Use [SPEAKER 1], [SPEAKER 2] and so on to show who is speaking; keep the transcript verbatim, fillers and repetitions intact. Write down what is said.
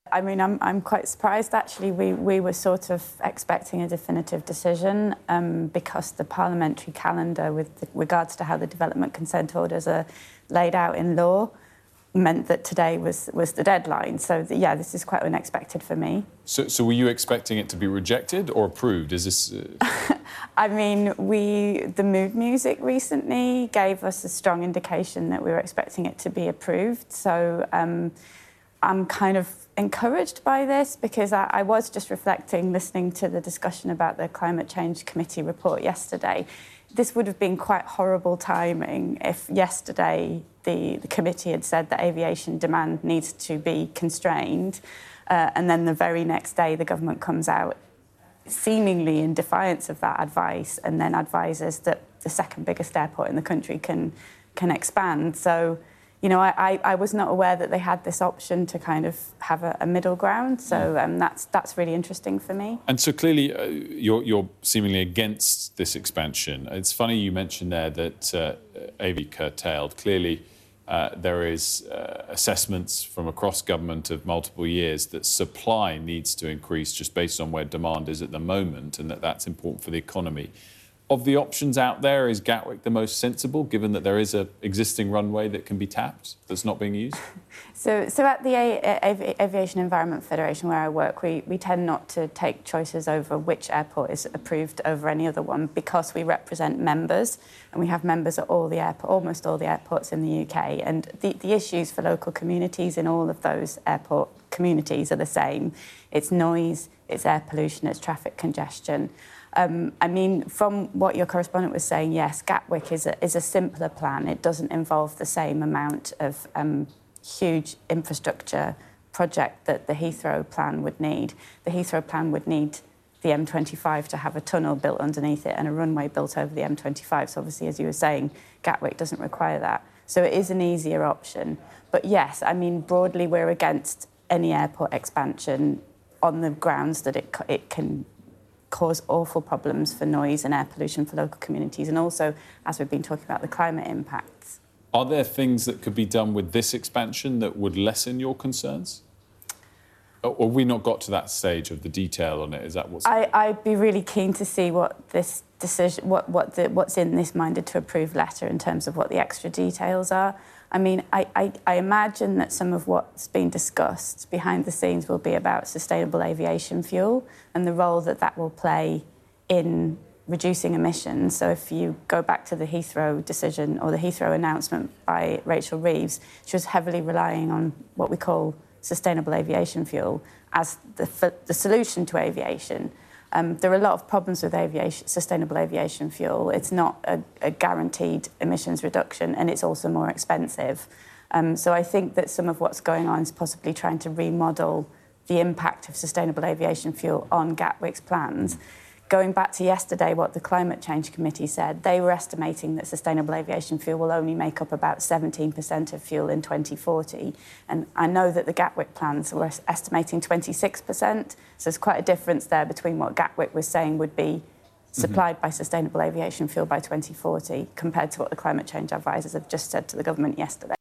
[SPEAKER 1] I mean, I'm, I'm quite surprised, actually. We, we were sort of expecting a definitive decision um, because the parliamentary calendar with the, regards to how the development consent orders are laid out in law meant that today was, was the deadline. So, the, yeah, this is quite unexpected for me.
[SPEAKER 2] So, so were you expecting it to be rejected or approved? Is this... Uh...
[SPEAKER 1] I mean, we, the mood music recently gave us a strong indication that we were expecting it to be approved. So um, I'm kind of encouraged by this because I, I was just reflecting, listening to the discussion about the Climate Change Committee report yesterday. This would have been quite horrible timing if yesterday the, the committee had said that aviation demand needs to be constrained uh, and then the very next day the government comes out seemingly in defiance of that advice and then advises that the second biggest airport in the country can can expand. So, you know, I, I was not aware that they had this option to kind of have a, a middle ground. So um, that's that's really interesting for me.
[SPEAKER 2] And so clearly uh, you're, you're seemingly against this expansion. It's funny you mentioned there that uh, A V curtailed. Clearly uh, there is uh, assessments from across government of multiple years that supply needs to increase just based on where demand is at the moment and that that's important for the economy. Of the options out there, is Gatwick the most sensible, given that there is an existing runway that can be tapped that's not being used?
[SPEAKER 1] So, so at the a- Aviation Environment Federation, where I work, we, we tend not to take choices over which airport is approved over any other one because we represent members, and we have members at all the airport, almost all the airports in the U K. And the, the issues for local communities in all of those airport communities are the same. It's noise, it's air pollution, it's traffic congestion. Um, I mean, from what your correspondent was saying, yes, Gatwick is a, is a simpler plan. It doesn't involve the same amount of um, huge infrastructure project that the Heathrow plan would need. The Heathrow plan would need the M twenty-five to have a tunnel built underneath it and a runway built over the M twenty-five. So obviously, as you were saying, Gatwick doesn't require that. So it is an easier option. But yes, I mean, broadly, we're against any airport expansion on the grounds that it, it can cause awful problems for noise and air pollution for local communities, and also, as we've been talking about, the climate impacts.
[SPEAKER 2] Are there things that could be done with this expansion that would lessen your concerns? Or have we not got to that stage of the detail on it? Is that what's...
[SPEAKER 1] I, I'd be really keen to see what this decision, what, what the, what's in this minded to approve letter in terms of what the extra details are. I mean, I, I, I imagine that some of what's been discussed behind the scenes will be about sustainable aviation fuel and the role that that will play in reducing emissions. So if you go back to the Heathrow decision or the Heathrow announcement by Rachel Reeves, she was heavily relying on what we call sustainable aviation fuel as the, the solution to aviation. Um, there are a lot of problems with aviation, sustainable aviation fuel. It's not a, a guaranteed emissions reduction, and it's also more expensive. Um, so I think that some of what's going on is possibly trying to remodel the impact of sustainable aviation fuel on Gatwick's plans. Going back to yesterday, what the Climate Change Committee said, they were estimating that sustainable aviation fuel will only make up about seventeen percent of fuel in twenty forty. And I know that the Gatwick plans were estimating twenty-six percent. So there's quite a difference there between what Gatwick was saying would be supplied mm-hmm. by sustainable aviation fuel by twenty forty compared to what the climate change advisors have just said to the government yesterday.